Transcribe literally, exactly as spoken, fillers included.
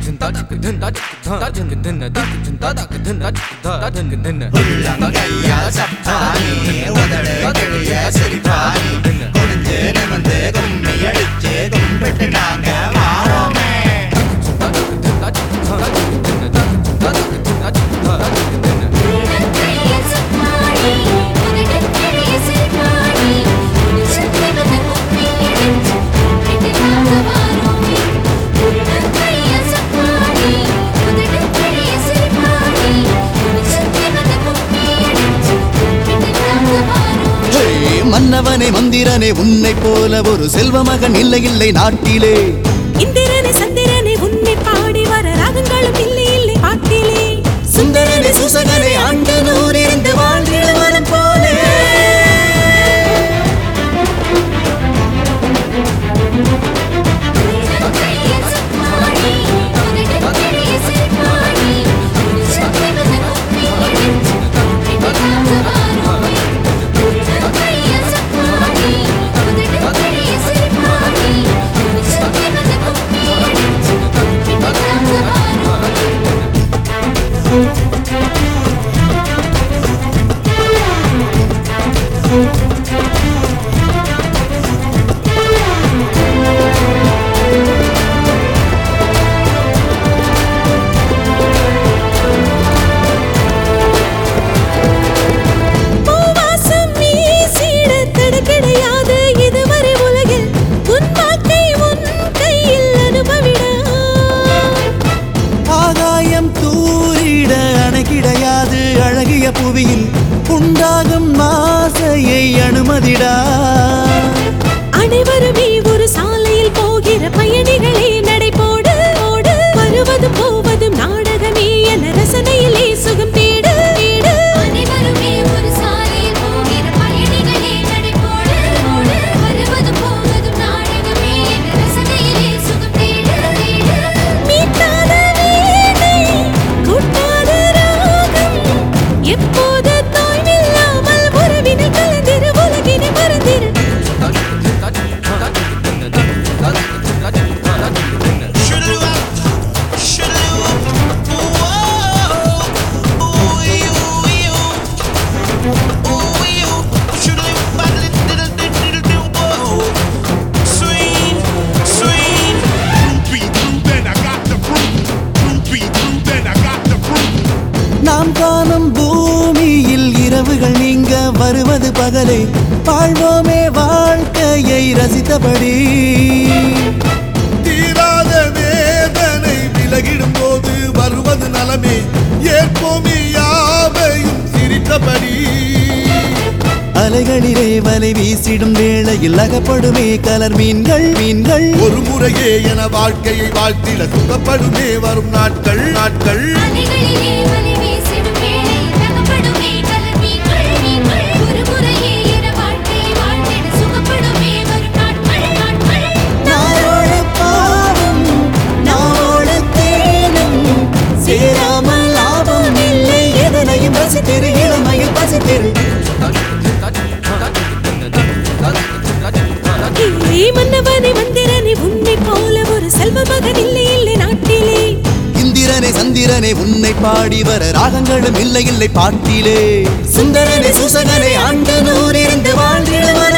மன்னவனே மந்திரனே உன்னை போல ஒரு செல்வ மகன் இல்லை இல்லை நாட்டிலே. இந்திரனே சந்திரனே உன்னை பாடி வர ராகங்களும் இல்லை இல்லை பாட்டிலே. சுந்தரனே சுசகனே ஆண்டு நூறு இருந்து வாழ்ந்திட வரம் போலே. புவியில் உண்டாகும் ஆசையை அனுமதிடா. அனைவருமே ஒரு சாலையில் போகிற பயணிகளே நடைபோடு ஓடு. வருவது போவதும் நாடகமே என ரசனையிலே சுகம் தேடு தேடு. அனைவருமே ஒரு சாலையில் போகிற பயணிகளே நடைபோடு ஓடு. வருவது போவதும் நாடகமே என ரசனையிலே சுகம் தேடு தேடு. மீட்டாத வீணை கூட்டாத ராகம் எப்போது தோய்வில்லாமல் உறவினை கலந்திரு உலகினை மறந்திரு. நாம் காணும் பூமியில் இரவுகள் நீங்க வருவது பகலே. வாழ்வோமே வாழ்க்கையை ரசித்தபடி. தீராத வேதனை விலகிடும் போது வருவது நலமே. ஏற்போமே யாவையும் சிரித்தபடி. அலைகளிலே வலை வீசிடும் வேளையில் அகப்படுமே கலர் மீன்கள் மீன்கள். ஒரு முறையே என வாழ்க்கையை வாழ்த்திட சுகப்படுமே வரும் நாட்கள் நாட்கள். சேராமல் லாபம் இல்லை எதனையும் ரசித்திரு இளமையில் பசித்திரு. மன்னவனே மந்திரனே உன்னை போல ஒரு செல்வ மகன் இல்லை இல்லை நாட்டிலே. இந்திரனே சந்திரனே உன்னை பாடி வர ராகங்களும் இல்லை இல்லை பாட்டிலே. சுந்தரனே சுசகனே ஆண்டு நூறு இருந்து வாழ்ந்திட வர